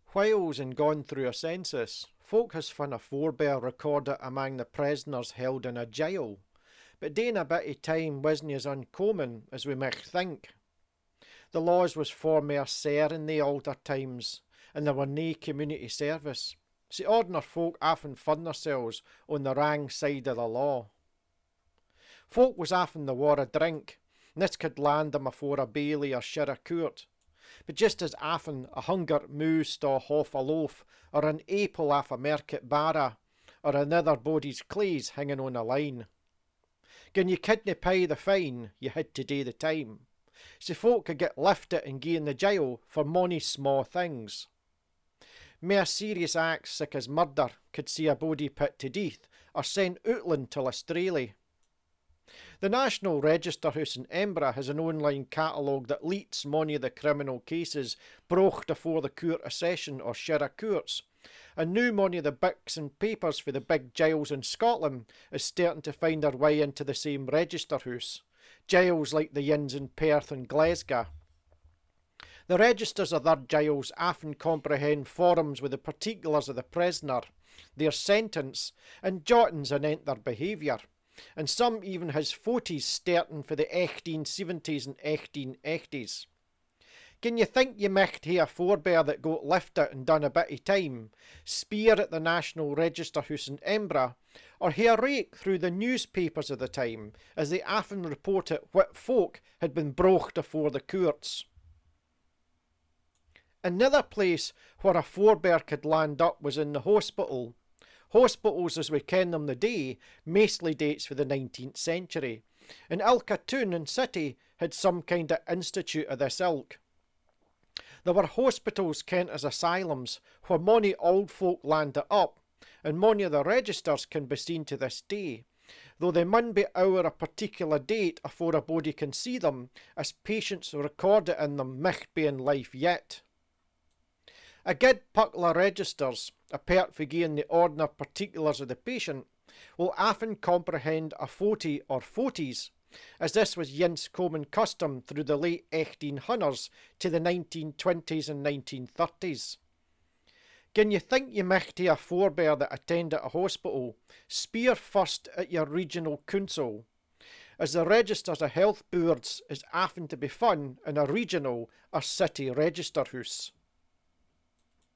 Whiles in gone through a census, folk has fun a forebear recorded among the prisoners held in a jail, but dain a bit of time wasn't as uncommon as we might think. The laws was far mair sair in the older times, and there were nae community service, so ordinary folk often found themselves on the wrong side of the law. Folk was often the war of drink, and this could land them afore a bailey or shire court. But just as often a hunger moose to half a loaf, or an apple off a market barra, or another body's claes hanging on a line. Gin you couldna pay the fine, you had to do the time. So folk could get lifted and gae in the jail for mony small things. Mair serious acts such as murder could see a body put to death or sent outland till Australia. The National Register House in Edinburgh has an online catalogue that lists many of the criminal cases brocht afore the Court of Session or Shire Courts, and now many of the books and papers for the big jails in Scotland is starting to find their way into the same register house, jails like the inns in Perth and Glasgow. The registers of their jails often comprehend forms with the particulars of the prisoner, their sentence, and jottings anent their behaviour, and some even has photos starting for the 1870s and 1880s. Can you think you micht hae a forebear that got lifted and done a bit of time, speer at the National Register House in Edinburgh, or hae a rake through the newspapers of the time, as they often reported what folk had been brocht afore the courts? Another place where a forebear could land up was in the hospital. Hospitals as we ken them the day mostly dates for the 19th century, and ilka town and city had some kind of institute of this ilk. There were hospitals kent as asylums where mony old folk landed up, and mony of the registers can be seen to this day, though they mun be ower a particular date afore a body can see them, as patients recorded in them micht be in life yet. A good puckler registers, apart from giving the ordinary particulars of the patient, will often comprehend a photo or photies, as this was yinst common custom through the late 1800s to the 1920s and 1930s. Gin you think you micht hae a forebear that attended a hospital, speer first at your regional council, as the registers of health boards is often to be found in a regional or city register house.